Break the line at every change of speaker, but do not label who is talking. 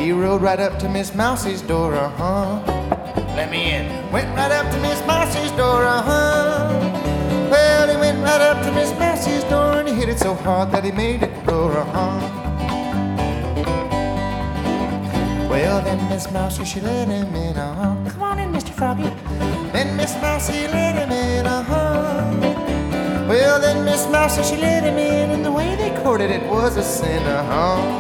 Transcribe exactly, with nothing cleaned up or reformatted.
He rode right up to Miss Mousie's door, uh-huh.
Let me in.
Went right up to Miss Mousie's door, uh-huh. Well, he went right up to Miss Mousie's door and he hit it so hard that he made it roar, uh-huh. Well, then Miss Mousie, she let him in, uh-huh.
Come on in, Mister Froggy.
Then Miss Mousie let him in, uh-huh. Well, then Miss Mousie, she let him in, and the way they courted it was a sin, uh-huh.